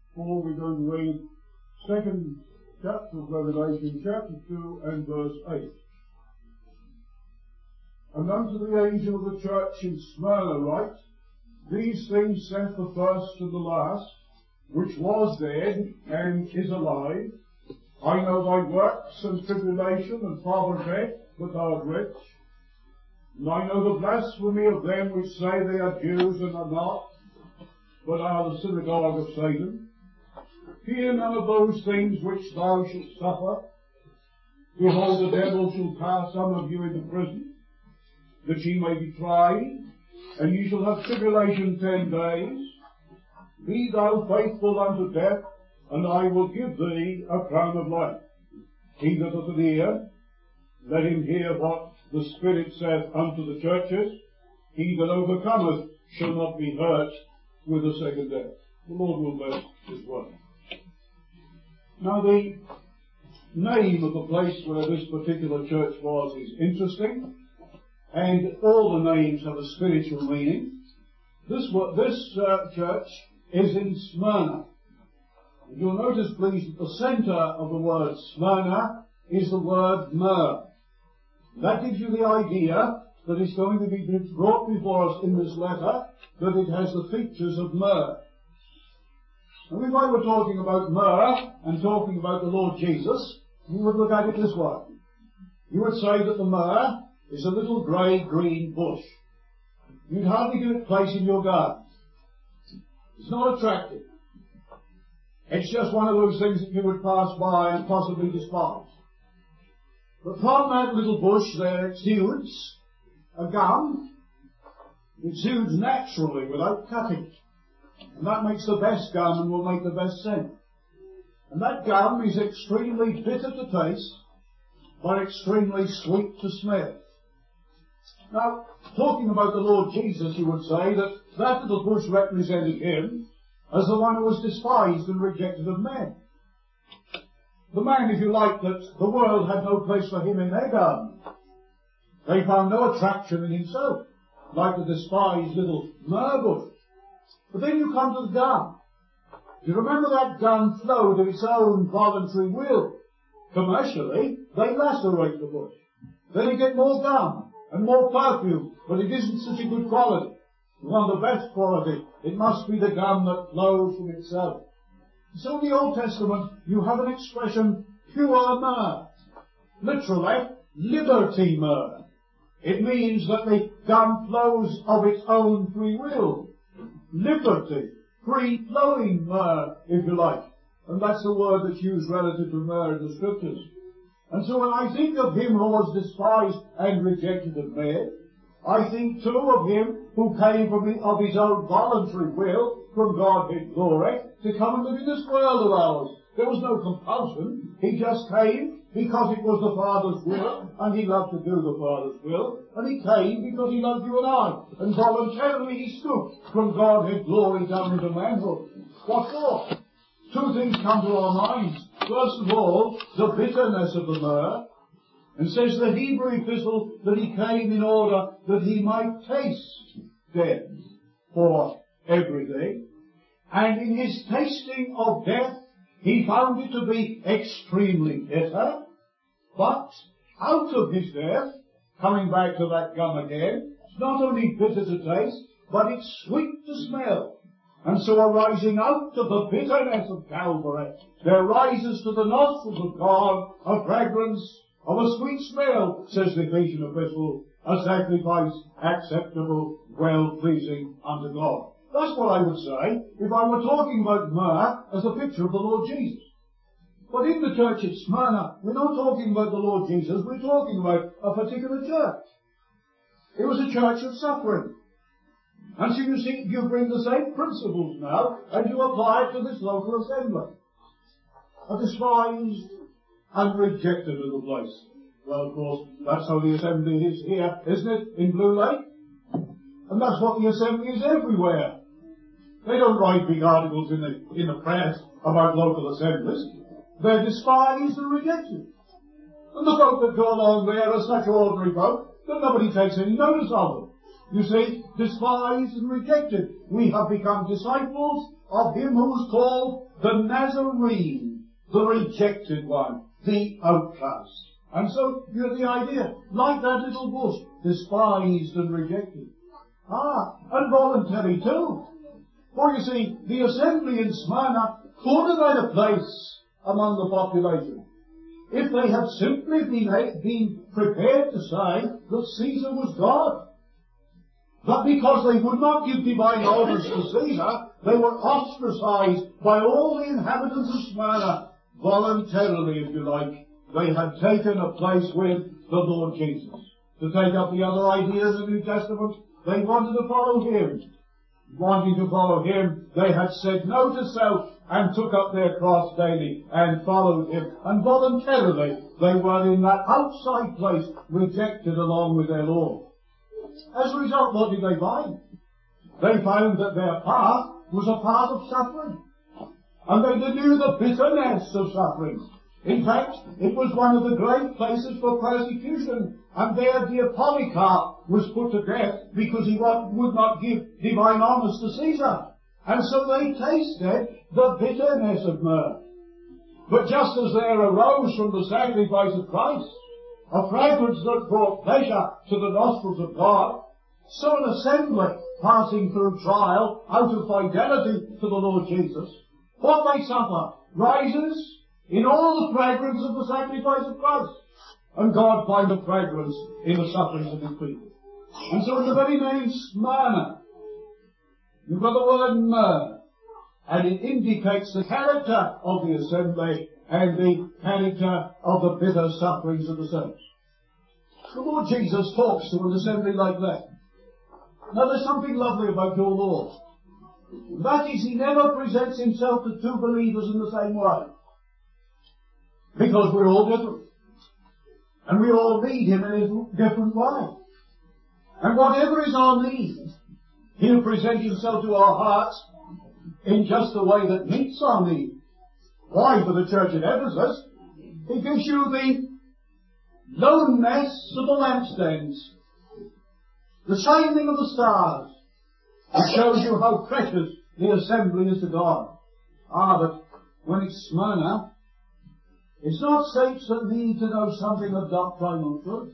For we're going to read second chapter of Revelation, chapter 2 and verse 8. And unto the angel of the church in Smyrna write, These things saith the first and the last, which was dead and is alive. I know thy works and tribulation and poverty, but thou art rich. And I know the blasphemy of them which say they are Jews and are not, but are the synagogue of Satan. Fear none of those things which thou shalt suffer. Behold, the devil shall cast some of you into prison, that ye may be tried, and ye shall have tribulation 10 days. Be thou faithful unto death, and I will give thee a crown of life. He that hath an ear, let him hear what the Spirit saith unto the churches. He that overcometh shall not be hurt with the second death. The Lord will bless His word. Now the name of the place where this particular church was is interesting, and all the names have a spiritual meaning. This church is in Smyrna. And you'll notice, please, that the centre of the word Smyrna is the word myrrh. That gives you the idea that it's going to be brought before us in this letter, that it has the features of myrrh. And if I were talking about myrrh and talking about the Lord Jesus, you would look at it this way. You would say that the myrrh is a little grey-green bush. You'd hardly give it place in your garden. It's not attractive. It's just one of those things that you would pass by and possibly despise. But from that little bush there exudes a gum. It exudes naturally without cutting it. And that makes the best gum and will make the best scent. And that gum is extremely bitter to taste, but extremely sweet to smell. Now, talking about the Lord Jesus, you would say that that little bush represented Him as the one who was despised and rejected of men. The man, if you like, that the world had no place for him in their garden. They found no attraction in himself, like the despised little myrrh bush. But then you come to the gum. You remember that gum flowed of its own voluntary will. Commercially, they lacerate the bush. Then you get more gum and more perfume, but it isn't such a good quality. You want the best quality. It must be the gum that flows from itself. So in the Old Testament, you have an expression, pure myrrh. Literally, liberty myrrh. It means that the gum flows of its own free will. Liberty, free-flowing myrrh, if you like. And that's the word that's used relative to myrrh in the Scriptures. And so when I think of Him who was despised and rejected of men, I think too of Him who came of His own voluntary will from Godhead glory to come and live in this world of ours. There was no compulsion. He just came because it was the Father's will, and He loved to do the Father's will, and He came because He loved you and I, and voluntarily He stooped from Godhead glory down into manhood. What for? Two things come to our minds. First of all, the bitterness of the myrrh. And says the Hebrew epistle that He came in order that He might taste death for everything. And in His tasting of death, He found it to be extremely bitter. But out of His death, coming back to that gum again, it's not only bitter to taste, but it's sweet to smell. And so arising out of the bitterness of Calvary, there rises to the nostrils of God a fragrance of a sweet smell, says the Ephesian epistle, a sacrifice acceptable, well-pleasing unto God. That's what I would say if I were talking about myrrh as a picture of the Lord Jesus. But in the church at Smyrna, we're not talking about the Lord Jesus, we're talking about a particular church. It was a church of suffering. And so you see, you bring the same principles now, and you apply it to this local assembly. A despised and rejected little place. Well, of course, that's how the assembly is here, isn't it, in Blue Lake? And that's what the assembly is everywhere. They don't write big articles in the press about local assemblies. They're despised and rejected. And the folk that go along there are such ordinary folk that nobody takes any notice of them. You see, despised and rejected. We have become disciples of him who's called the Nazarene, the rejected one, the outcast. And so, you have the idea, like that little bush, despised and rejected. And voluntary too. For you see, the assembly in Smyrna could have had a place among the population if they had simply been prepared to say that Caesar was God. But because they would not give divine orders to Caesar, they were ostracized by all the inhabitants of Smyrna, voluntarily, if you like. They had taken a place with the Lord Jesus. To take up the other ideas of the New Testament, they wanted to follow him. Wanting to follow him, they had said no to self and took up their cross daily and followed him. And voluntarily, they were in that outside place, rejected along with their Lord. As a result, what did they find? They found that their path was a path of suffering. And they knew the bitterness of suffering. In fact, it was one of the great places for persecution. And there dear Polycarp was put to death because he would not give divine honours to Caesar. And so they tasted the bitterness of myrrh. But just as there arose from the sacrifice of Christ a fragrance that brought pleasure to the nostrils of God, so an assembly passing through trial out of fidelity to the Lord Jesus, what they suffer rises in all the fragrance of the sacrifice of Christ. And God finds a fragrance in the sufferings of his people. And so in the very name Smyrna, you've got the word myrrh, and it indicates the character of the assembly and the character of the bitter sufferings of the saints. The Lord Jesus talks to an assembly like that. Now there's something lovely about your Lord. That is, he never presents himself to two believers in the same way. Because we're all different. And we all need him in a different way. And whatever is our need, he'll present himself to our hearts in just the way that meets our need. Why, for the church at Ephesus, he gives you the loneness of the lampstands, the shining of the stars. It shows you how precious the assembly is to God. But when it's Smyrna, it's not saints that need to know something of doctrinal truth,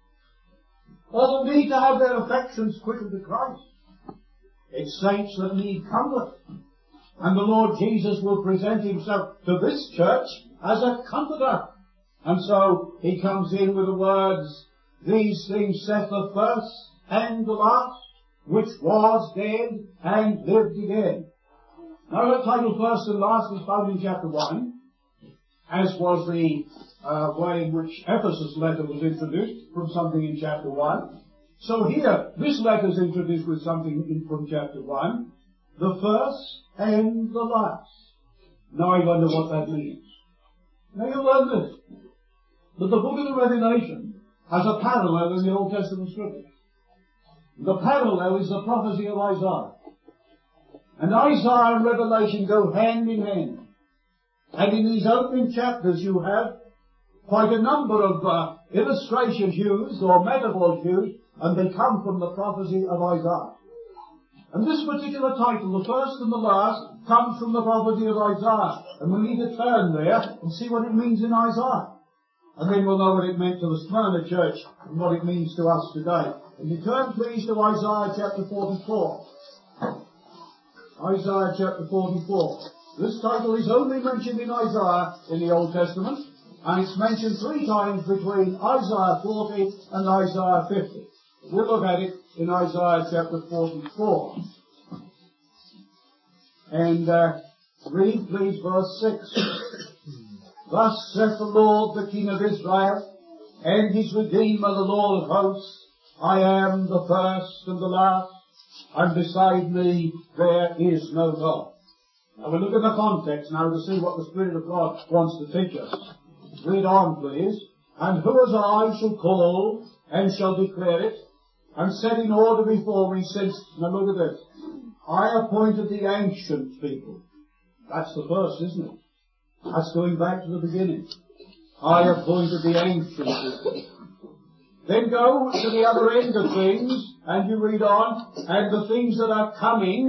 or that need to have their affections quickened to Christ. It's saints that need comfort. And the Lord Jesus will present himself to this church as a comforter. And so he comes in with the words, "These things saith the first and the last, which was dead and lived again." Now the title first and last is found in chapter 1, as was the way in which Ephesus letter was introduced from something in chapter 1. So here, this letter is introduced with something from chapter 1, the first and the last. Now I wonder what that means. Now you learn this, that the book of the Revelation has a parallel in the Old Testament scripture. The parallel is the prophecy of Isaiah. And Isaiah and Revelation go hand in hand. And in these opening chapters you have quite a number of illustrations used or metaphors used, and they come from the prophecy of Isaiah. And this particular title, the first and the last, comes from the prophecy of Isaiah. And we need to turn there and see what it means in Isaiah. And then we'll know what it meant to the Smyrna church and what it means to us today. And you turn please to Isaiah chapter 44. Isaiah chapter 44. This title is only mentioned in Isaiah in the Old Testament, and it's mentioned 3 times between Isaiah 40 and Isaiah 50. We'll look at it in Isaiah chapter 44. And read please verse 6. "Thus saith the Lord, the King of Israel, and his Redeemer, the Lord of hosts, I am the first and the last, and beside me there is no God." Now we'll look at the context now to see what the Spirit of God wants to teach us. Read on please. "And who as I shall call and shall declare it, and set in order before me since," now look at this, "I appointed the ancient people." That's the first, isn't it? That's going back to the beginning. I appointed the ancient people. Then go to the other end of things, and you read on, "and the things that are coming,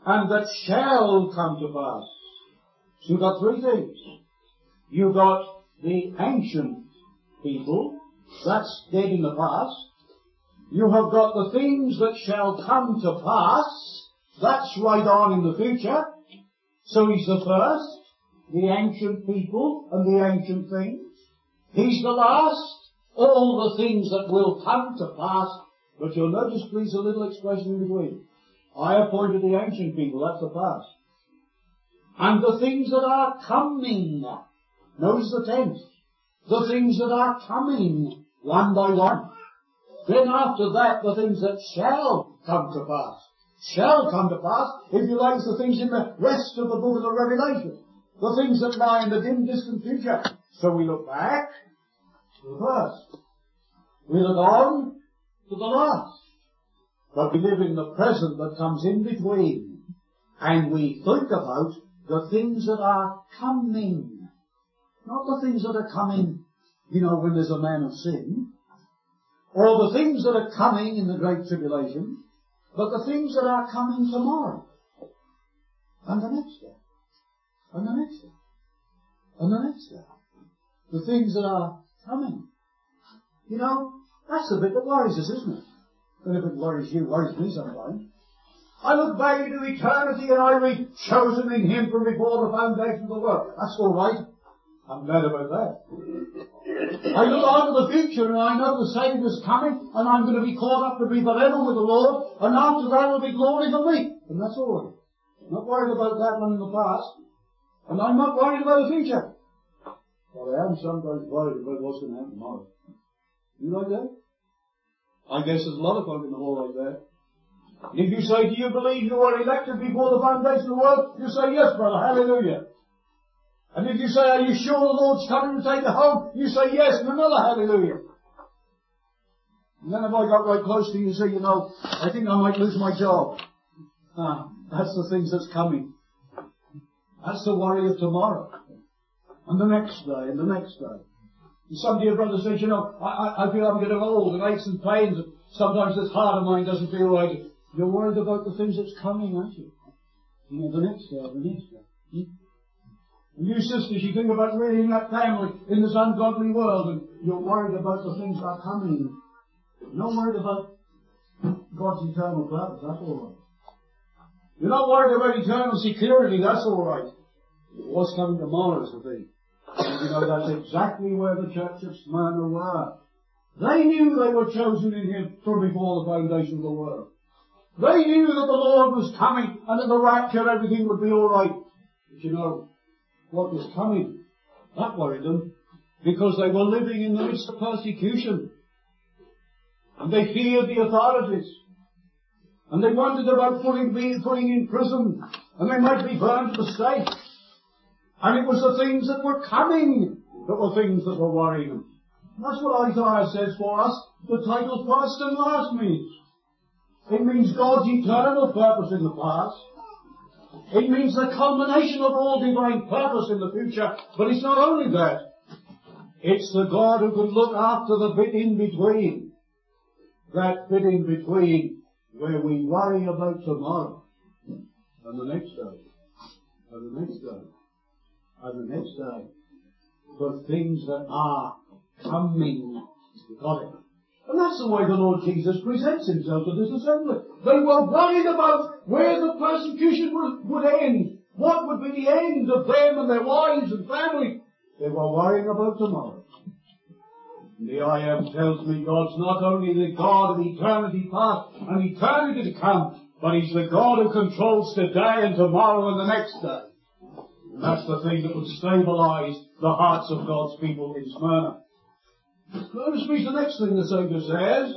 and that shall come to pass. So you've got three things. You've got the ancient people, that's dead in the past. You have got the things that shall come to pass, that's right on in the future. So he's the first, the ancient people and the ancient things. He's the last, all the things that will come to pass. But you'll notice, please, a little expression in between. I appointed the ancient people, that's the past. And the things that are coming. Notice the tense. The things that are coming, one by one. Then after that, the things that shall come to pass. Shall come to pass, if you like, the things in the rest of the book of the Revelation. The things that lie in the dim, distant future. So we look back to the first. We look on to the last. But we live in the present that comes in between. And we think about the things that are coming. Not the things that are coming, when there's a man of sin. Or the things that are coming in the Great Tribulation. But the things that are coming tomorrow. And the next day. And the next day. And the next day. The things that are coming. That's the bit that worries us, isn't it? And if it worries you, worries me sometimes. I look back into eternity and I read, chosen in Him from before the foundation of the world. That's all right. I'm glad about that. I look on to the future and I know the Saviour's coming and I'm going to be caught up to be forever with the Lord, and after that will be glory for me. And that's all right. I'm not worried about that one in the past, and I'm not worried about the future. Well, I am sometimes worried about what's going to happen tomorrow. You like that? I guess there's a lot of folk in the hall like that. And if you say, do you believe you were elected before the foundation of the world? You say, yes, brother, hallelujah. And if you say, are you sure the Lord's coming to take you home? You say, yes, and another hallelujah. And then if I got right close to you and say, I think I might lose my job. That's the things that's coming. That's the worry of tomorrow. And the next day, and the next day. And some dear brother says, I feel I'm getting old, and aches and pains, and sometimes this heart of mine doesn't feel right. You're worried about the things that's coming, aren't you? The next day, the next day. And you sisters, you think about rearing that family in this ungodly world, and you're worried about the things that are coming. You're not worried about God's eternal purpose, that's all right. You're not worried about eternal security, that's all right. What's coming tomorrow is the thing. And that's exactly where the church of Smyrna were. They knew they were chosen in Him from before the foundation of the world. They knew that the Lord was coming, and in the rapture everything would be all right. But what was coming, that worried them, because they were living in the midst of persecution. And they feared the authorities. And they wondered about putting in prison, and they might be burned at the stake. And it was the things that were coming that were things that were worrying them. That's what Isaiah says for us, the title first and last means. It means God's eternal purpose in the past. It means the culmination of all divine purpose in the future. But it's not only that. It's the God who can look after the bit in between. That bit in between where we worry about tomorrow. And the next day. And the next day. And the next day. For things that are coming. You got it. And that's the way the Lord Jesus presents Himself to this assembly. They were worried about where the persecution would end. What would be the end of them and their wives and family? They were worrying about tomorrow. And the I Am tells me God's not only the God of eternity past and eternity to come, but He's the God who controls today and tomorrow and the next day. And that's the thing that would stabilize the hearts of God's people in Smyrna. Notice please the next thing the Saviour says,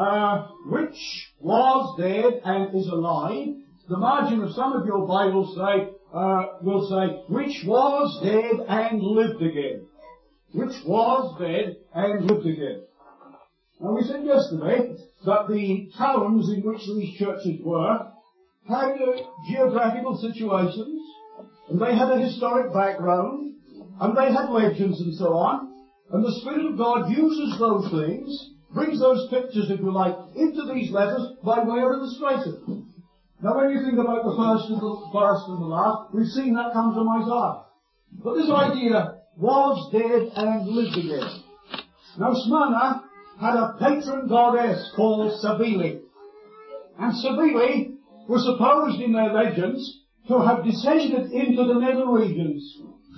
which was dead and is alive. The margin of some of your Bibles will say, which was dead and lived again. Which was dead and lived again. Now we said yesterday that the towns in which these churches were had geographical situations, and they had a historic background, and they had legends and so on. And the Spirit of God uses those things, brings those pictures, if you like, into these letters by way of illustration. Now when you think about the first and the last, we've seen that comes from Isaiah. But this idea was dead and lived again. Now Smyrna had a patron goddess called Cybele. And Cybele was supposed in their legends to have descended into the nether regions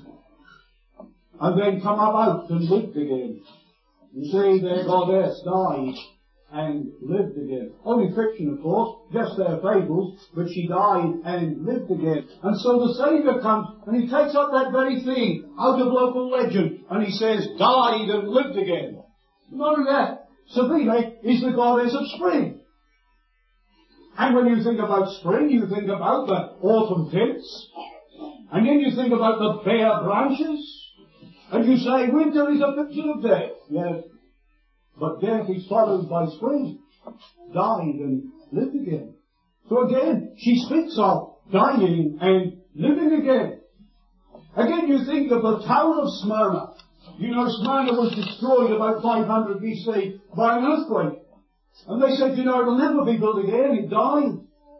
and then come up out and lived again. You see, their goddess died and lived again. Only fiction, of course, just their fables, but she died and lived again. And so the Saviour comes and he takes up that very thing out of local legend and he says, died and lived again. Not only that, Cybele is the goddess of spring. And when you think about spring, you think about the autumn tints, and then you think about the bare branches, and you say winter is a picture of death. Yes, but death is followed by spring, died and lived again. So again, she speaks of dying and living again. Again, you think of the town of Smyrna. You know, Smyrna was destroyed about 500 BC by an earthquake. And they said, you know, it'll never be built again. It died.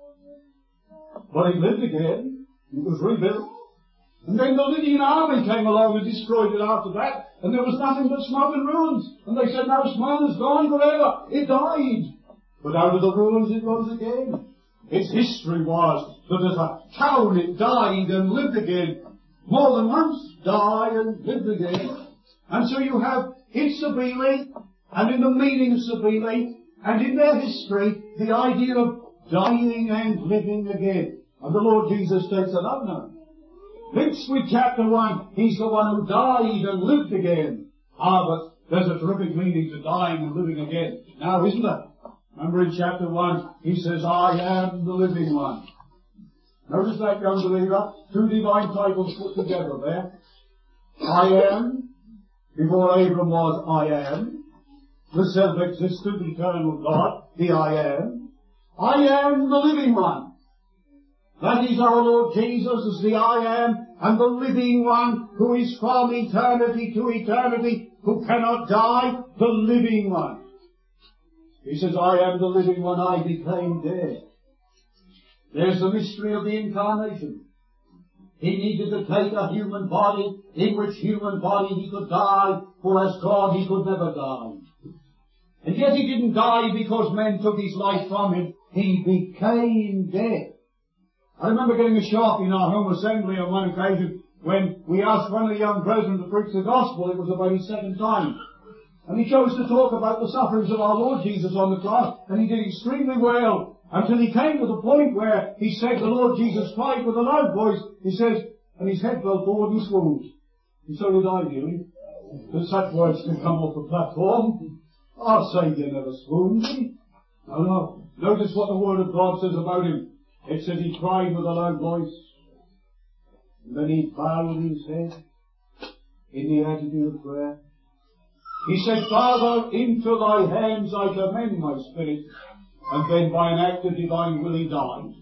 But it lived again. It was rebuilt. And then the Lydian army came along and destroyed it after that. And there was nothing but smoke and ruins. And they said, now Smyrna's gone forever. It died. But out of the ruins it rose again. Its history was that as a town it died and lived again. More than once, died and lived again. And so you have in Cybele, and in the meaning of Cybele, and in their history, the idea of dying and living again. And the Lord Jesus takes it up now. Mixed with chapter 1, he's the one who died and lived again. But there's a terrific meaning to dying and living again. Now, isn't there? Remember in chapter 1, he says, I am the living one. Notice that, young believer, two divine titles put together there. I am, before Abram was I am. The self-existent, eternal God, the I am. I am the living one. That is our Lord Jesus as the I am, and the living one who is from eternity to eternity, who cannot die, the living one. He says, I am the living one, I became dead. There's the mystery of the incarnation. He needed to take a human body, in which human body he could die, for as God he could never die. And yet he didn't die because men took his life from him. He became dead. I remember getting a shock in our home assembly on one occasion when we asked one of the young brethren to preach the gospel. It was about his second time. And he chose to talk about the sufferings of our Lord Jesus on the cross. And he did extremely well until he came to the point where he said the Lord Jesus cried with a loud voice. He says, and his head fell forward and swooned. And so did I, really. That such words can come off the platform. Our Saviour never swooned. No, no. Notice what the Word of God says about him. It says he cried with a loud voice. And then he bowed his head in the attitude of prayer. He said, Father, into thy hands I commend my spirit. And then by an act of divine will he died.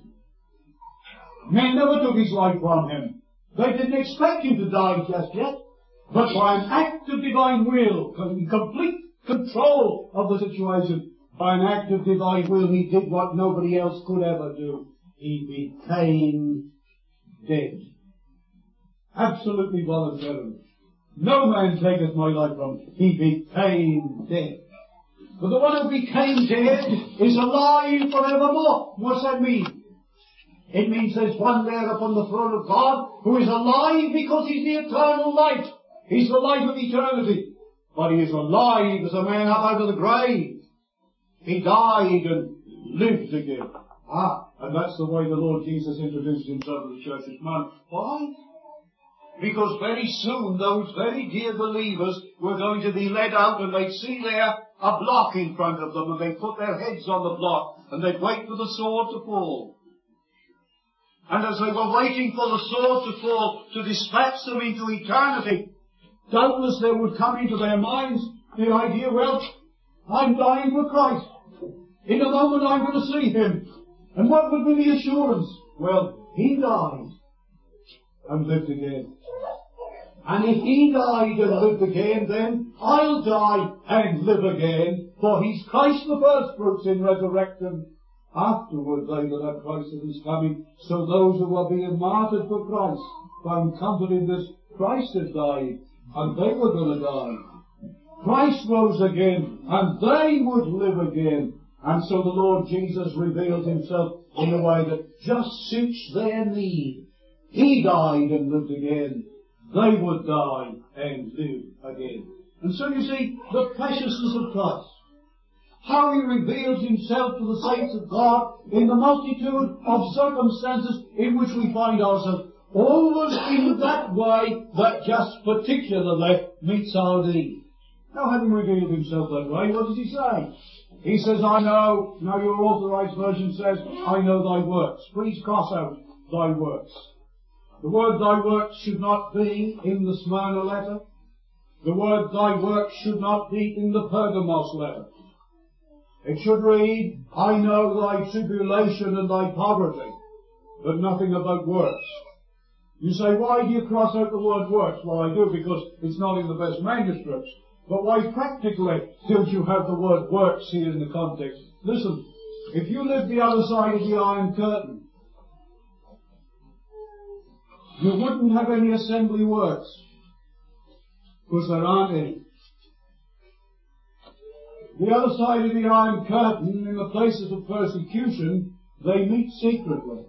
Men never took his life from him. They didn't expect him to die just yet. But by an act of divine will, complete control of the situation, by an act of divine will, he did what nobody else could ever do. He became dead. Absolutely voluntarily. No man taketh my life from him. He became dead. But the one who became dead is alive forevermore. What's that mean? It means there's one there upon the throne of God who is alive because he's the eternal life. He's the life of eternity. But he is alive as a man up out of the grave. He died and lived again. And that's the way the Lord Jesus introduced himself to the church of Smyrna. Why? Because very soon those very dear believers were going to be led out and they'd see there a block in front of them and they'd put their heads on the block and they'd wait for the sword to fall. And as they were waiting for the sword to fall to dispatch them into eternity, doubtless there would come into their minds the idea, well, I'm dying for Christ. In a moment I'm going to see him. And what would be the assurance? Well, he died and lived again. And if he died and lived again, then I'll die and live again. For he's Christ the first fruits in resurrection afterward they that have Christ at his coming. So those who are being martyred for Christ found comfort in this. Christ had died, and they were going to die. Christ rose again, and they would live again. And so the Lord Jesus revealed himself in a way that just suits their need. He died and lived again. They would die and live again. And so you see the preciousness of Christ. How he reveals himself to the saints of God in the multitude of circumstances in which we find ourselves. Always in that way that just particularly meets our need. Now, having revealed himself that way, what does he say? He says, I know, now your authorized version says, I know thy works. Please cross out thy works. The word thy works should not be in the Smyrna letter. The word thy works should not be in the Pergamos letter. It should read, I know thy tribulation and thy poverty, but nothing about works. You say, why do you cross out the word works? Well, I do because it's not in the best manuscripts. But why practically don't you have the word works here in the context? Listen, if you lived the other side of the Iron Curtain, you wouldn't have any assembly works, because there aren't any. The other side of the Iron Curtain, in the places of persecution, they meet secretly.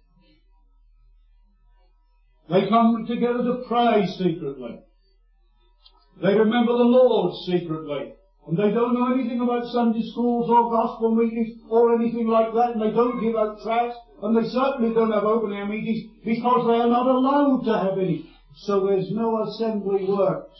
They come together to pray secretly. They remember the Lord secretly. And they don't know anything about Sunday schools or gospel meetings or anything like that. And they don't give out tracts. And they certainly don't have open air meetings because they are not allowed to have any. So there's no assembly works.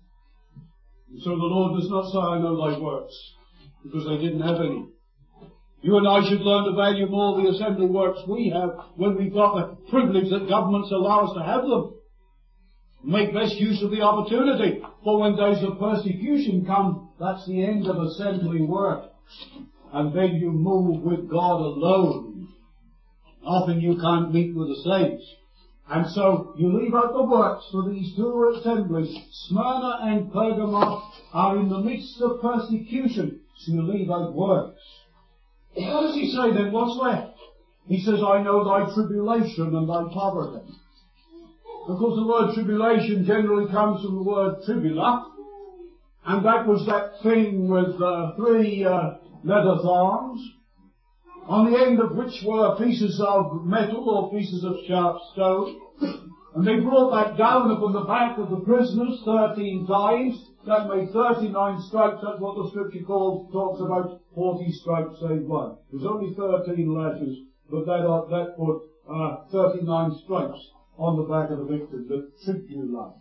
And so the Lord does not say, I know thy works, because they didn't have any. You and I should learn to value more the assembly works we have when we've got the privilege that governments allow us to have them. Make best use of the opportunity, for when days of persecution come, that's the end of assembly work. And then you move with God alone. Often you can't meet with the saints. And so you leave out the works for these two assemblies. Smyrna and Pergamos are in the midst of persecution, so you leave out works. What does he say then? What's left? He says, I know thy tribulation and thy poverty. Of course, the word tribulation generally comes from the word tribula, and that was that thing with three leather thorns, on the end of which were pieces of metal or pieces of sharp stone, and they brought that down upon the back of the prisoners 13 times. That made 39 stripes. That's what the Scripture talks about 40 stripes save one. There's only 13 lashes, but that put 39 stripes on the back of the victim, the tribula.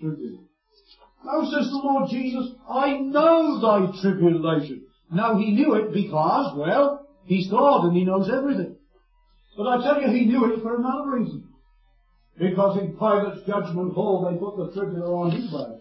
Now says the Lord Jesus, I know thy tribulation. Now he knew it because, well, he's God and he knows everything. But I tell you, he knew it for another reason. Because in Pilate's judgment hall they put the tribula on his back.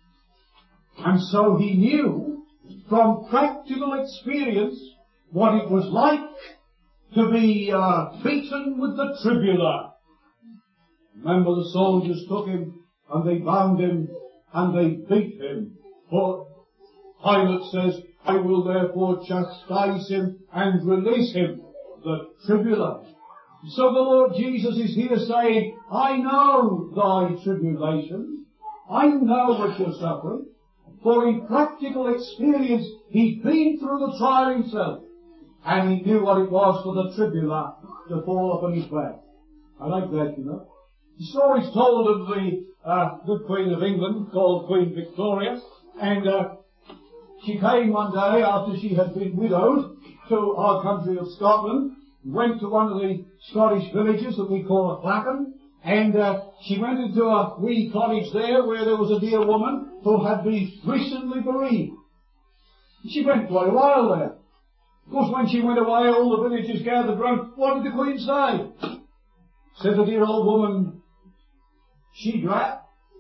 And so he knew from practical experience what it was like to be beaten with the tribula. Remember, the soldiers took him and they bound him and they beat him. For Pilate says, I will therefore chastise him and release him. The tribula. So the Lord Jesus is here saying, I know thy tribulation. I know what you're suffering. For in practical experience, he'd been through the trial himself. And he knew what it was for the tribula to fall upon his back. I like that, you know. The story's told of the good Queen of England, called Queen Victoria, and she came one day after she had been widowed to our country of Scotland, went to one of the Scottish villages that we call a clachan, and she went into a wee cottage there where there was a dear woman who had been recently bereaved. She went quite a while there. Of course, when she went away, all the villagers gathered round. What did the Queen say? Said the dear old woman, she grat,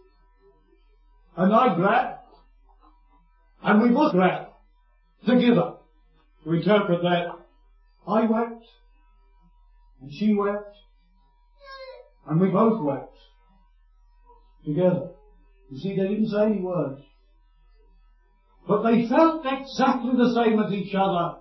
and I grat, and we both grat together. To interpret that, I wept, and she wept, and we both wept together. You see, they didn't say any words, but they felt exactly the same as each other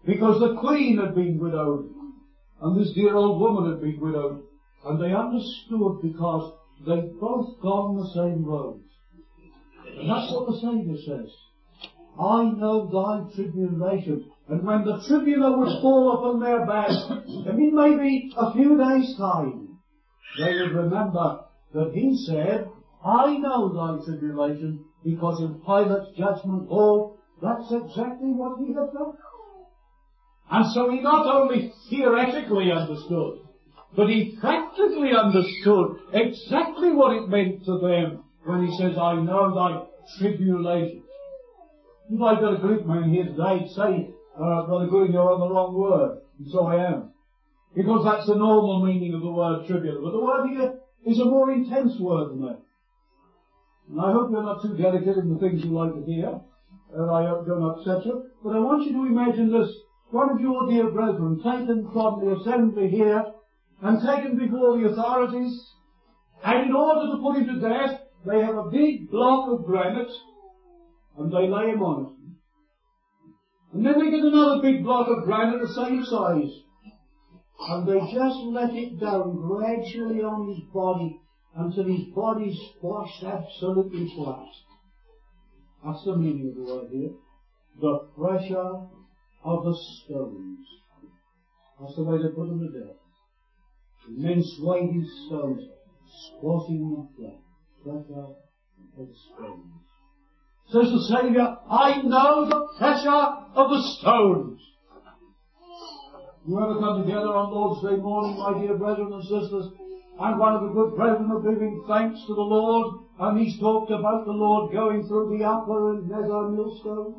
because the queen had been widowed, and this dear old woman had been widowed, and they understood because they'd both gone the same road. And that's what the Saviour says. I know thy tribulation. And when the tribunal would fall upon their back, and in maybe a few days' time, they would remember that he said, I know thy tribulation, because in Pilate's judgment hall, that's exactly what he had done. And so he not only theoretically understood, but he practically understood exactly what it meant to them when he says, I know thy tribulation. If I got a Greek man here today, say, Brother Gooding, you're on the wrong word. And so I am. Because that's the normal meaning of the word tribulation. But the word here is a more intense word than that. And I hope you're not too delicate in the things you like to hear. I hope you're not upset you. But I want you to imagine this. One of your dear brethren taken from the assembly here and taken before the authorities, and in order to put him to death, they have a big block of granite and they lay him on it. And then they get another big block of granite the same size, and they just let it down gradually on his body until his body's squashed absolutely flat. That's the meaning of the word here. The pressure of the stones. That's the way they put him to death. Immense weighty stones squashing him flat. Pressure of the stones. Says the Saviour, I know the pressure of the stones. You ever come together on Lord's Day morning, my dear brethren and sisters, and one of the good brethren are giving thanks to the Lord, and he's talked about the Lord going through the upper and nether millstone?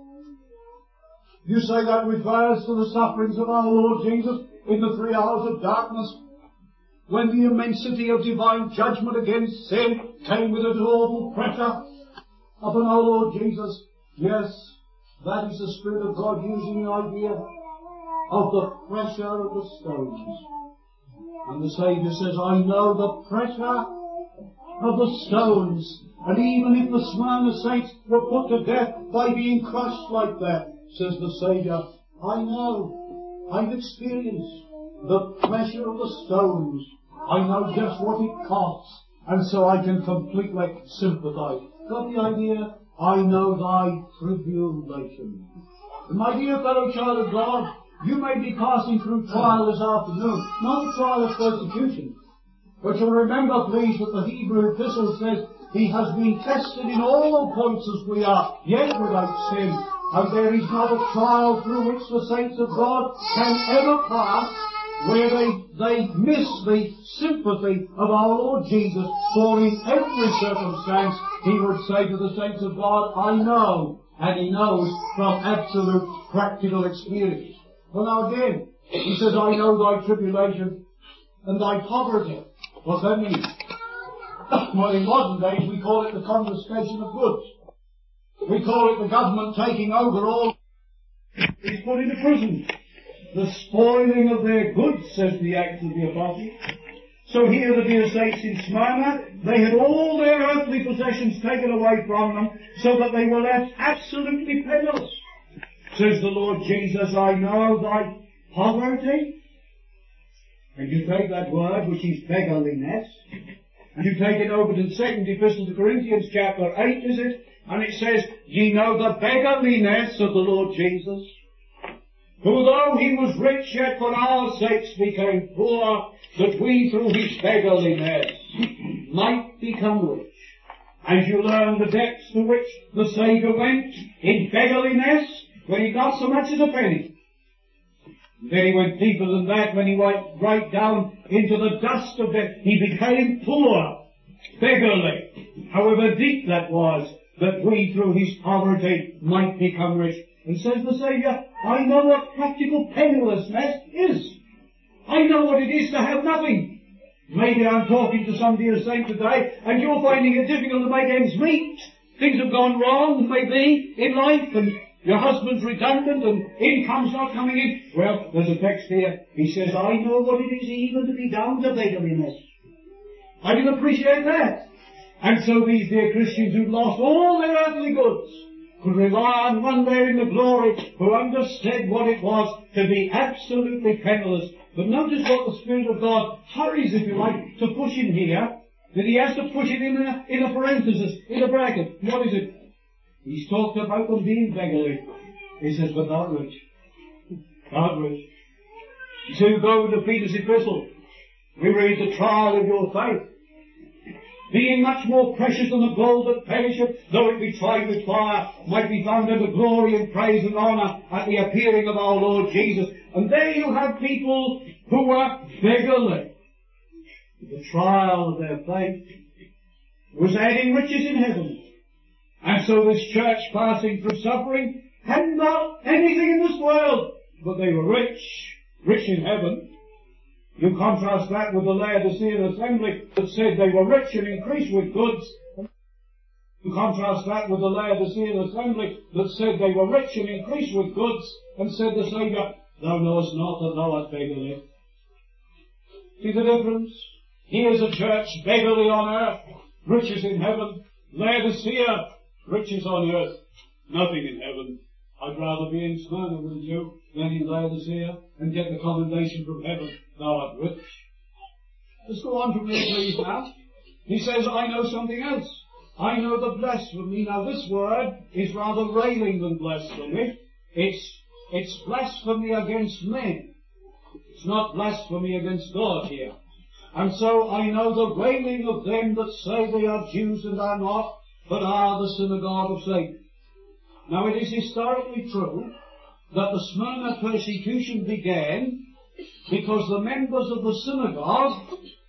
You say that refers to the sufferings of our Lord Jesus in the 3 hours of darkness, when the immensity of divine judgment against sin came with an awful pressure upon our Lord Jesus. Yes, that is the Spirit of God using the idea of the pressure of the stones. And the Saviour says, I know the pressure of the stones. And even if the Smyrna saints were put to death by being crushed like that, says the Saviour, I know, I've experienced the pressure of the stones. I know just what it costs, and so I can completely sympathize. Got the idea? I know thy tribulation. And my dear fellow child of God, you may be passing through trial this afternoon, not a trial of persecution, but you'll remember, please, that the Hebrew epistle says, he has been tested in all points as we are, yet without sin. And there is not a trial through which the saints of God can ever pass where they miss the sympathy of our Lord Jesus, for in every circumstance he would say to the saints of God, I know, and he knows from absolute practical experience. Well, now again, he says, I know thy tribulation and thy poverty. What's that mean? Well, in modern days we call it the confiscation of goods. We call it the government taking over all. He's put into prison. The spoiling of their goods, says the Acts of the Apostles. So here the dear saints in Smyrna, they had all their earthly possessions taken away from them, so that they were left absolutely penniless. Says the Lord Jesus, I know thy poverty. And you take that word, which is beggarliness, and you take it over to the 2nd Epistle to Corinthians, chapter 8, is it? And it says, ye know the beggarliness of the Lord Jesus, who though he was rich, yet for our sakes became poor, that we through his beggarliness might become rich. And you learn the depths to which the Saviour went in beggarliness when he got so much as a penny. Then he went deeper than that when he went right down into the dust of death. He became poor, beggarly, however deep that was, that we through his poverty might become rich. And says the Saviour, I know what practical pennilessness is. I know what it is to have nothing. Maybe I'm talking to some dear saint today, and you're finding it difficult to make ends meet. Things have gone wrong, maybe, in life, and your husband's redundant, and income's not coming in. Well, there's a text here. He says, I know what it is even to be down to beggarliness. I can appreciate that. And so these dear Christians who've lost all their earthly goods, could rely on one there in the glory who understood what it was to be absolutely penniless. But notice what the Spirit of God hurries, if you like, to push in here, that he has to push it in a parenthesis, in a bracket. What is it? He's talked about them being beggarly. He says, but not rich. Not rich. You see, we go into Peter's epistle. We read the trial of your faith. Being much more precious than the gold that perisheth, though it be tried with fire, might be found unto glory and praise and honour at the appearing of our Lord Jesus. And there you have people who were beggarly. The trial of their faith was adding riches in heaven. And so this church, passing through suffering, had not anything in this world, but they were rich, rich in heaven. You contrast that with the Laodicean assembly that said they were rich and increased with goods. You contrast that with the Laodicean assembly that said they were rich and increased with goods, and said the Saviour, thou knowest not that thou art beggarly. See the difference? Here's a church beggarly on earth, riches in heaven. Laodicea, riches on earth, nothing in heaven. I'd rather be in Smyrna with you than in Laodicea and get the commendation from heaven. Thou art rich. Let's go on from there, please, now. He says, I know something else. I know the blasphemy. Now, this word is rather railing than blasphemy. It's blasphemy against men. It's not blasphemy against God here. And so I know the railing of them that say they are Jews and are not, but are the synagogue of Satan. Now, it is historically true that the Smyrna persecution began because the members of the synagogue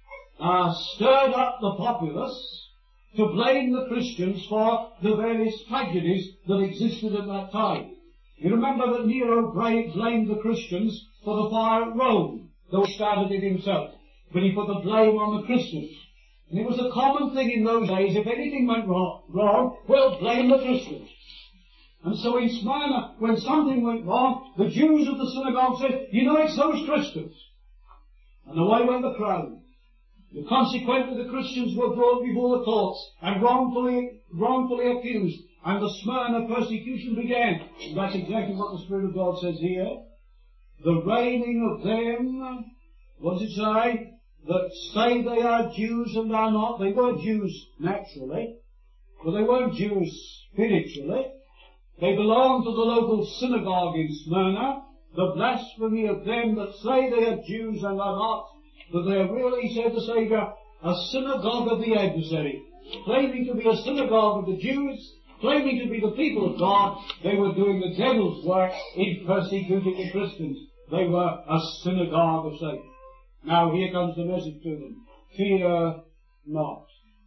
stirred up the populace to blame the Christians for the various tragedies that existed at that time. You remember that Nero blamed the Christians for the fire at Rome, though he started it himself. But he put the blame on the Christians. And it was a common thing in those days, if anything went wrong, well, blame the Christians. And so in Smyrna, when something went wrong, the Jews of the synagogue said, you know, it's those Christians. And away went the crowd. And consequently, the Christians were brought before the courts and wrongfully accused. And the Smyrna persecution began. And that's exactly what the Spirit of God says here. The reigning of them, what does it say? That say they are Jews and are not. They were Jews naturally, but they weren't Jews spiritually. They belonged to the local synagogue in Smyrna. The blasphemy of them that say they are Jews and are not, that they are really, said the Saviour, a synagogue of the adversary. Claiming to be a synagogue of the Jews, claiming to be the people of God, they were doing the devil's work in persecuting the Christians. They were a synagogue of Satan. Now here comes the message to them. Fear not.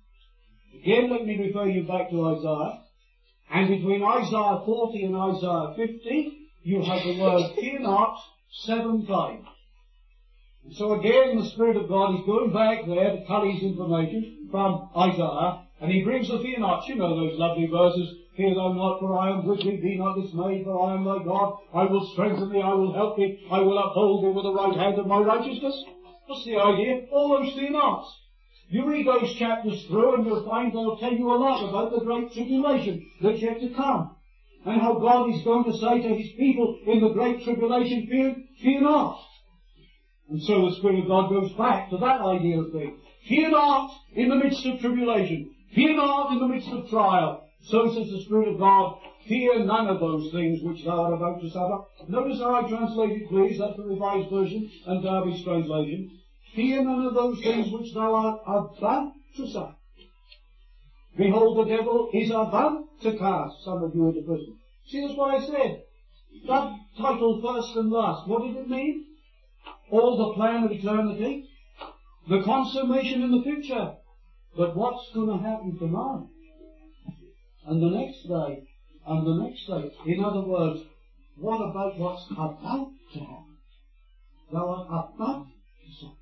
Again, let me refer you back to Isaiah. And between Isaiah 40 and Isaiah 50, you have the word fear not 7 times. And so again, the Spirit of God is going back there to cull his information from Isaiah, and he brings the fear not. You know those lovely verses. Fear thou not, for I am with thee. Be not dismayed, for I am thy God. I will strengthen thee. I will help thee. I will uphold thee with the right hand of my righteousness. What's the idea? All those fear nots. You read those chapters through and you'll find they'll tell you a lot about the great tribulation that's yet to come. And how God is going to say to his people in the great tribulation period, fear not. And so the Spirit of God goes back to that idea of thing. Fear not in the midst of tribulation. Fear not in the midst of trial. So says the Spirit of God, fear none of those things which thou art about to suffer. Notice how I translate it, please. That's the Revised Version and Darby's translation. Fear none of those things which thou art about to suffer. Behold, the devil is about to cast some of you into prison. See, that's what I said. That title, first and last, what did it mean? All the plan of eternity, the consummation in the future. But what's going to happen tomorrow? And the next day, and the next day. In other words, what about what's about to happen? Thou art about to suffer.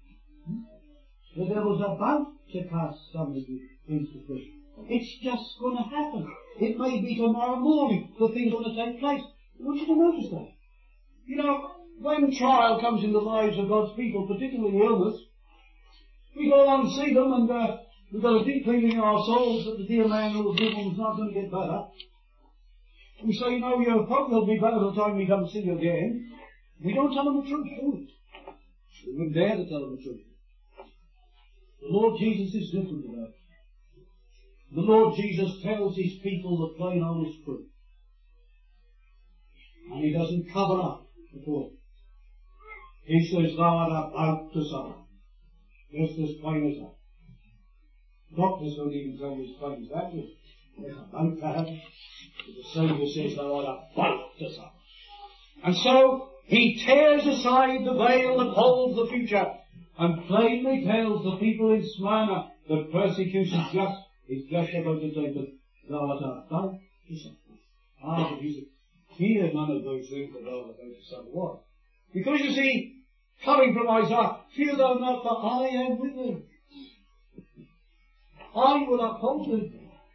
The devil's about to cast some of you into prison. It's just going to happen. It may be tomorrow morning the thing's going to take place. I want you to notice that. You know, when trial comes in the lives of God's people, particularly illness, we go along and see them and we've got a deep feeling in our souls that the dear man or the good one's not going to get better. We say, your probably will be better by the time we come and see you again. We don't tell them the truth, do we? We wouldn't dare to tell them the truth. The Lord Jesus is different about it. The Lord Jesus tells his people the plain honest truth. And he doesn't cover up the truth. He says, thou art about to suffer. Just as plain as that. Doctors don't even tell you as plain as that. They're about to happen. The Saviour says, thou art about to suffer. And so, he tears aside the veil that holds the future and plainly tells the people in Smyrna that persecution is just about to take them. Thou art about to suffer. But he said, fear none of those things that thou art about to suffer. Why? Because you see, coming from Isaiah, fear thou not, for I am with thee. I will uphold thee.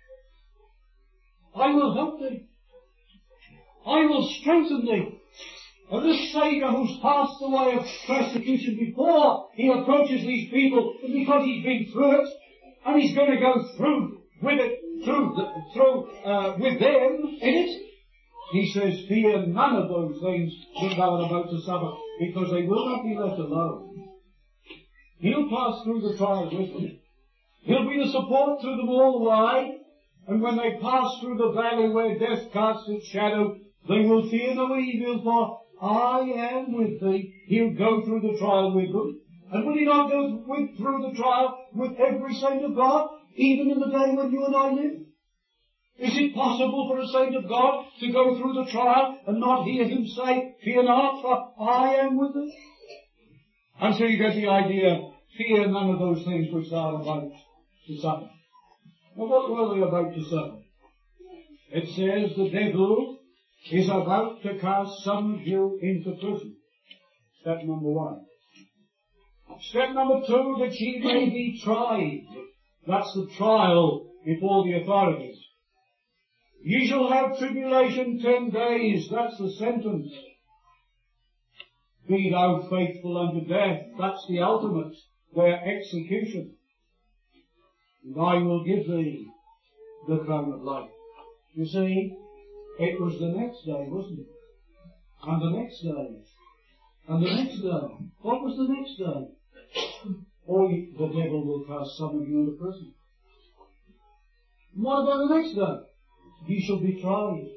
I will help thee. I will strengthen thee. And this Saviour who's passed the way of persecution before he approaches these people, and because he's been through it, and he's going to go through with it, with them in it, he says, fear none of those things that thou art about to suffer, because they will not be left alone. He'll pass through the trials with them. He'll be the support to them all the way, and when they pass through the valley where death casts its shadow, they will fear no evil, for I am with thee. He'll go through the trial with them. And will he not go through the trial with every saint of God, even in the day when you and I live? Is it possible for a saint of God to go through the trial and not hear him say, fear not, for I am with thee? And so you get the idea, fear none of those things which thou art about to suffer. Now what were they about to suffer? It says the devil is about to cast some of you into prison. Step number 1. Step number 2, that ye may be tried. That's the trial before the authorities. Ye shall have tribulation 10 days. That's the sentence. Be thou faithful unto death. That's the ultimate, their execution. And I will give thee the crown of life. You see, it was the next day, wasn't it? And the next day. And the next day. What was the next day? Or the devil will cast some of you into prison. And what about the next day? Ye shall be tried.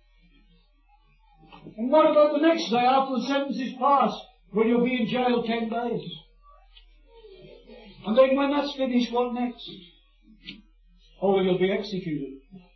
And what about the next day after the sentence is passed, when you'll be in jail 10 days? And then when that's finished, what next? Oh, you'll be executed.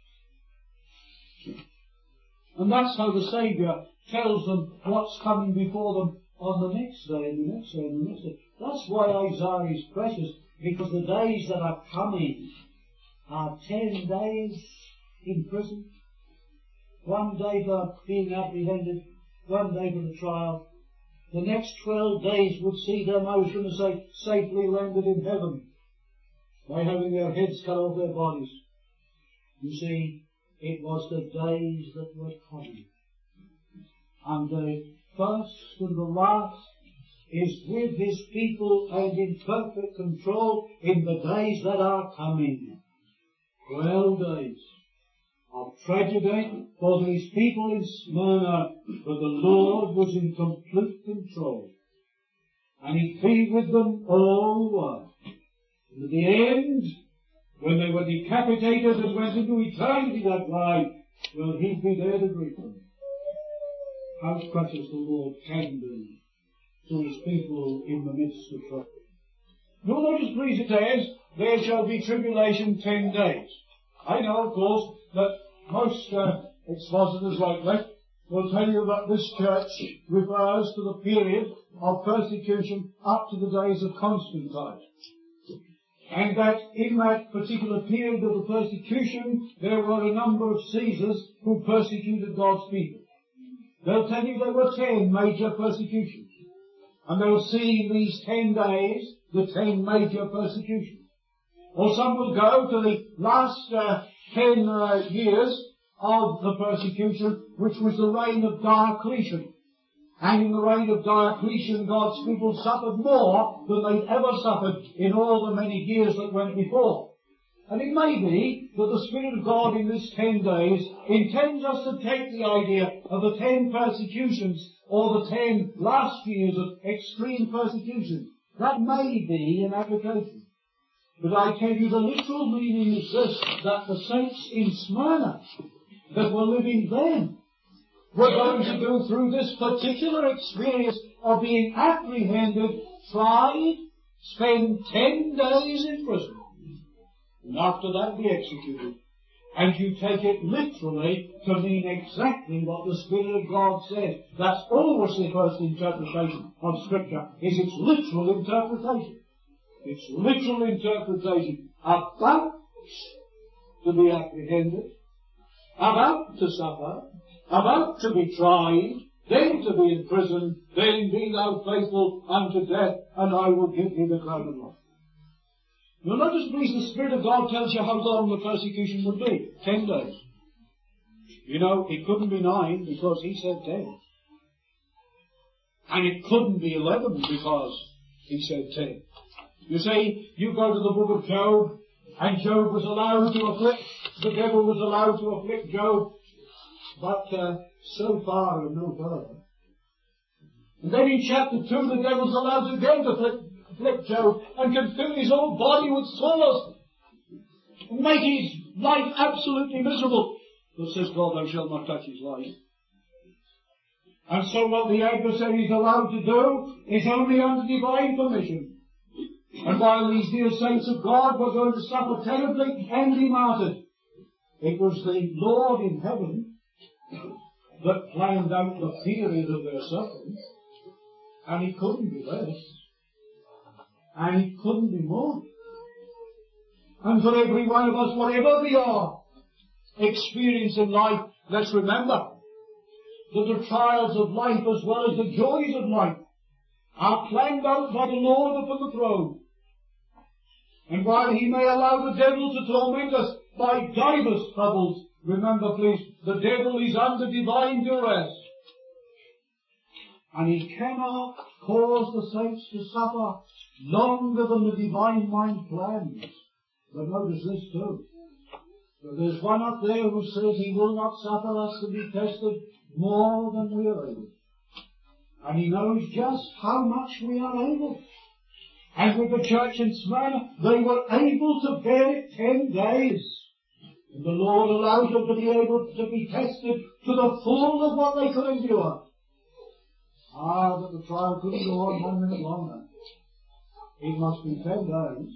And that's how the Saviour tells them what's coming before them on the next day, and the next day, and the next day. That's why Isaiah is precious, because the days that are coming are 10 days in prison. 1 day for being apprehended, 1 day for the trial. The next 12 days would see them, I was going to say, safely landed in heaven by having their heads cut off their bodies. You see, it was the days that were coming. And the first and the last is with his people and in perfect control in the days that are coming. 12 days of tragedy for these people in Smyrna, but the Lord was in complete control. And he'd be with them all the while. And at the end, when they were decapitated and went into eternity that way, well, he'd be there to greet them. How precious the Lord can be to his people in the midst of trouble. You'll notice, please, it says, there shall be tribulation 10 days. I know, of course, that most expositors like that will tell you that this church refers to the period of persecution up to the days of Constantine. And that in that particular period of the persecution, there were a number of Caesars who persecuted God's people. They'll tell you there were 10 major persecutions. And they'll see in these 10 days the 10 major persecutions. Or some will go to the last 10 years of the persecution, which was the reign of Diocletian. And in the reign of Diocletian, God's people suffered more than they'd ever suffered in all the many years that went before. And it may be that the Spirit of God in this 10 days intends us to take the idea of the 10 persecutions or the 10 last years of extreme persecution. That may be an application. But I tell you the literal meaning is this, that the saints in Smyrna that were living then were going to go through this particular experience of being apprehended, tried, spend 10 days in prison, and after that be executed. And you take it literally to mean exactly what the Spirit of God says. That's always the first interpretation of Scripture, is its literal interpretation. Its literal interpretation about to be apprehended, about to suffer, about to be tried, then to be in prison, then be thou faithful unto death, and I will give thee the crown of life. Now notice please, the Spirit of God tells you how long the persecution would be. 10 days. You know, it couldn't be 9 because he said 10. And it couldn't be 11 because he said 10. You see, you go to the book of Job, and Job was allowed to afflict, the devil was allowed to afflict Job, but so far and no further. And then in chapter 2, the devil's allowed again to afflict Job and can fill his whole body with sores and make his life absolutely miserable. But says God, thou shalt not touch his life. And so what the adversary is allowed to do is only under divine permission. And while these dear saints of God were going to suffer terribly and be martyred, it was the Lord in heaven that planned out the period of their suffering. And it couldn't be less. And it couldn't be more. And for every one of us, whatever we are experiencing in life, let's remember that the trials of life as well as the joys of life are planned out by the Lord upon the throne. And while he may allow the devil to torment us by divers troubles, remember please, the devil is under divine duress. And he cannot cause the saints to suffer longer than the divine mind plans. But notice this too. That there's one up there who says he will not suffer us to be tested more than we are able. And he knows just how much we are able. And with the church in Smyrna, they were able to bear it 10 days. And the Lord allowed them to be able to be tested to the full of what they could endure. But the trial couldn't go on 1 minute longer. It must be 10 days.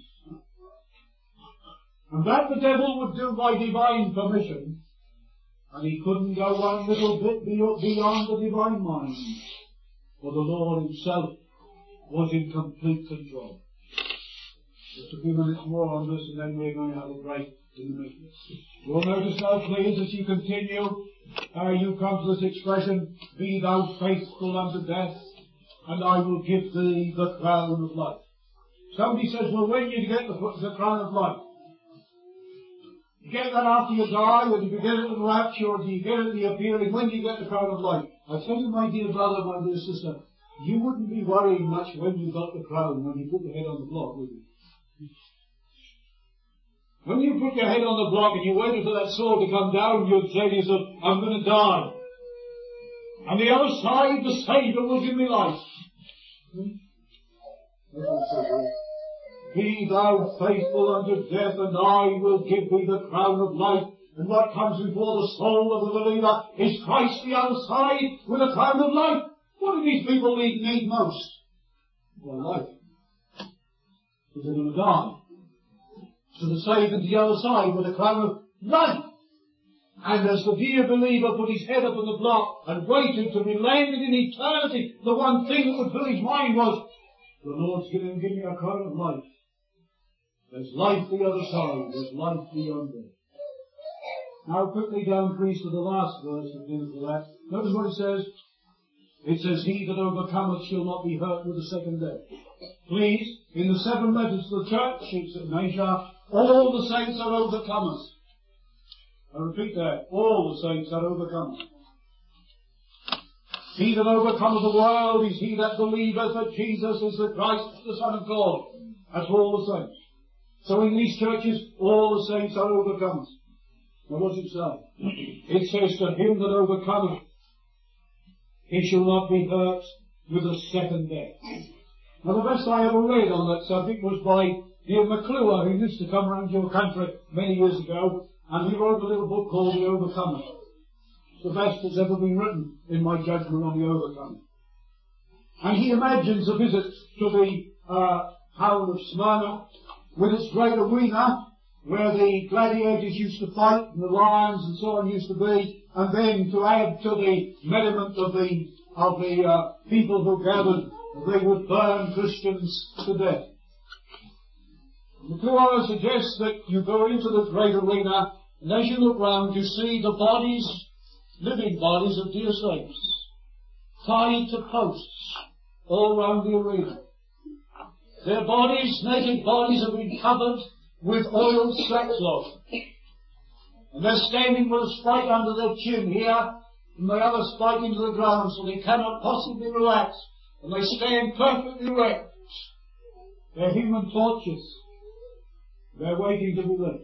And that the devil would do by divine permission. And he couldn't go one little bit beyond the divine mind. For the Lord himself was in complete control. Just a few minutes more on this and then we're going to have a break in the middle. You'll notice now please as you continue, you come to this expression, be thou faithful unto death, and I will give thee the crown of life. Somebody says, well, when do you get the crown of life? You get that after you die, or do you get it in the rapture, or do you get it in the appearing? When do you get the crown of life? I tell you, my dear brother, my dear sister, you wouldn't be worrying much when you got the crown, when you put your head on the block, would you? When you put your head on the block and you waited for that sword to come down, you'd say to yourself, I'm going to die. On the other side, the Saviour will give me life. Be thou faithful unto death, and I will give thee the crown of life. And what comes before the soul of the believer is Christ the other side with a crown of life. What do these people need most? Well, life. Because they're going to die. So the saved to the other side with a crown of life. And as the dear believer put his head up on the block and waited to be landed in eternity, the one thing that would fill his mind was, the Lord's going to give me a crown of life. There's life the other side. There's life beyond it. Now quickly down, please, to the last verse of that. Notice what it says. It says, he that overcometh shall not be hurt with the second death. Please, in the 7 letters to the church, it's at Asia, all the saints are overcomers. I repeat that, all the saints are overcomers. He that overcometh the world is he that believeth that Jesus is the Christ, the Son of God. That's all the saints. So in these churches, all the saints are overcomers. Now what does it say? It says, to him that overcometh, he shall not be hurt with a second death. Now the best I ever read on that subject was by dear McClure, who used to come around your country many years ago, and he wrote a little book called The Overcomer. It's the best that's ever been written, in my judgment, on the Overcomer. And he imagines a visit to the town of Smyrna, with its great arena, where the gladiators used to fight, and the lions and so on used to be, and then to add to the merriment of the people who gathered, they would burn Christians to death. McClure suggests that you go into the great arena, and as you look round, you see the bodies, living bodies of dear saints, tied to posts all round the arena. Their bodies, naked bodies, have been covered with oiled sackcloth. And they're standing with a spike under their chin here, and the other spike into the ground, so they cannot possibly relax. And they stand perfectly erect. They're human torches. They're waiting to be lit.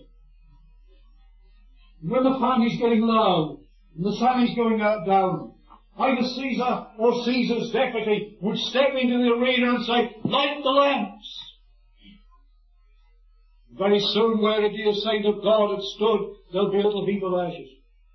And when the sun is getting low, and the sun is going down, either Caesar or Caesar's deputy would step into the arena and say, light the lamps. Very soon, where a dear saint of God had stood, there'll be a little heap of ashes.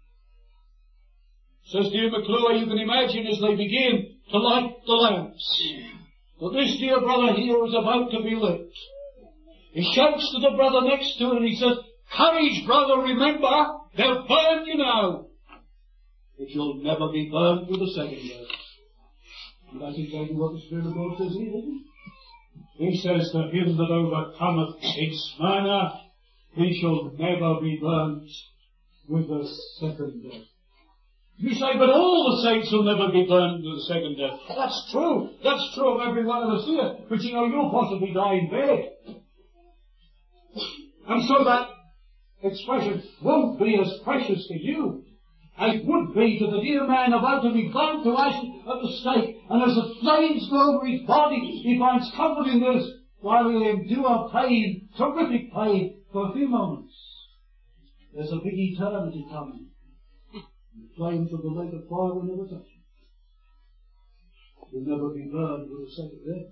Says dear McClure, you can imagine as they begin to light the lamps, that this dear brother here is about to be lit. He shouts to the brother next to him and he says, courage, brother, remember, they'll burn you now, but you'll never be burned with a second death. And that's exactly what the Spirit of God says here, isn't it? He says, to him that overcometh in Smyrna, he shall never be burnt with a second death. You say, but all the saints will never be burned with a second death. That's true. That's true of every one of us here. But you know, you'll possibly die in bed. And so that expression won't be as precious to you as it would be to the dear man about to be burnt to ashes at the stake. And as the flames go over his body, he finds comfort in this while he'll endure pain, terrific pain, for a few moments. There's a big eternity coming. The flames of the lake of fire will never touch him. He'll never be burned with a second death.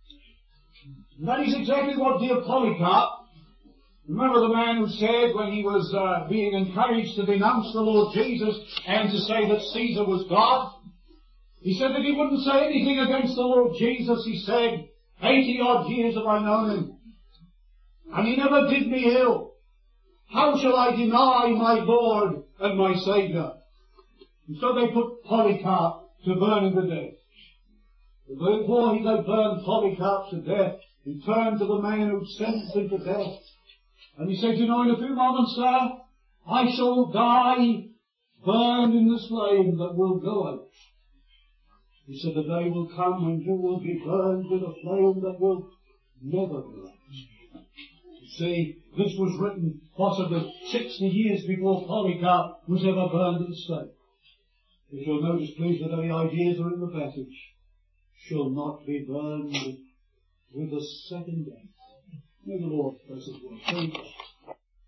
And that is exactly what dear Polycarp, remember the man who said when he was being encouraged to denounce the Lord Jesus and to say that Caesar was God, he said that he wouldn't say anything against the Lord Jesus. He said, 80-odd years have I known him, and he never did me ill. How shall I deny my Lord and my Saviour? And so they put Polycarp to burning to death. But before they burned Polycarp to death, he turned to the man who sentenced him to death. And he said, you know, in a few moments, sir, I shall die burned in this flame that will go out. He said, the day will come when you will be burned with a flame that will never go out. You see, this was written possibly 60 years before Polycarp was ever burned at the stake. If you'll notice, please, that any ideas are in the passage. Shall not be burned with a second death. May the Lord bless His word.